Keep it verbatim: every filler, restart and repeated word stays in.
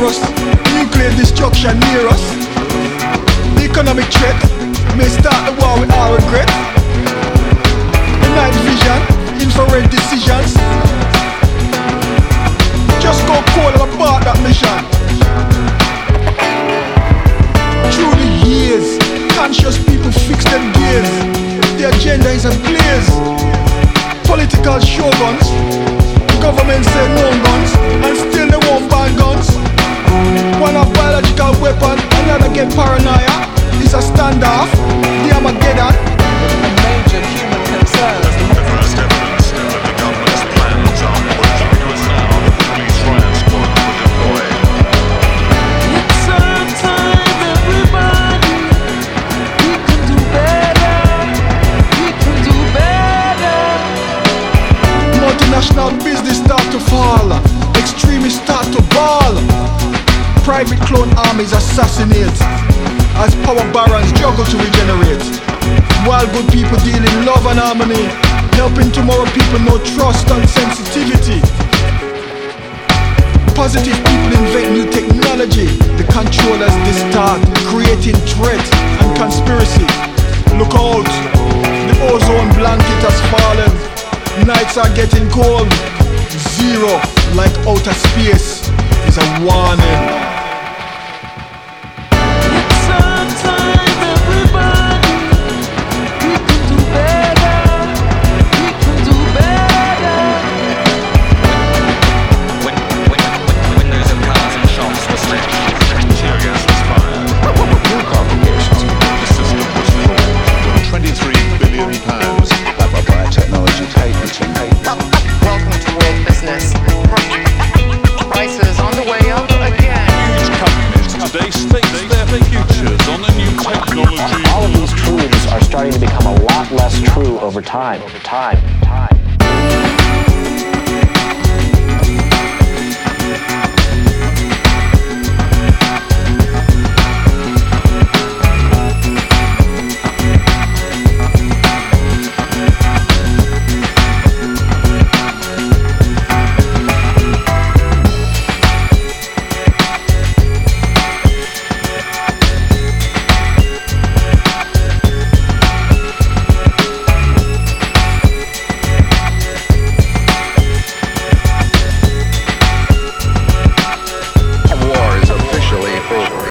virus, nuclear destruction near us. The economic threat may start the war with our regret. The night vision, infrared decisions. Just go cold and abort that mission. Through the years, conscious people fix them gears. The agenda is ablaze. Political shoguns, government say no guns, and still they won't ban guns. One have biological weapon, another get paranoia. It's a standoff, the Armageddon. A major human concern. The first evidence that the government's plans are working because now the police riot squad will deploy. It's our time, everybody. We can do better. We can do better. Multinational business start to fall, extremists start to ball. Private clone armies assassinate as power barons struggle to regenerate. While good people deal in love and harmony, helping tomorrow people know trust and sensitivity. Positive people invent new technology. The controllers they start creating threat and conspiracy. Look out, the ozone blanket has fallen. Nights are getting cold. Zero, like outer space, is a warning. It's our time, everybody. We can do better. We can do better. When, when, when windows of cars and shops were smashed, Tear gas was fired. New complications. The system was flawed. twenty-three billion pounds. Biotechnology patenting. Welcome to world business. Prices on the way up again. Huge companies today stake their futures on the new technology. All of these truths are starting to become a lot less true over time. Over time. time.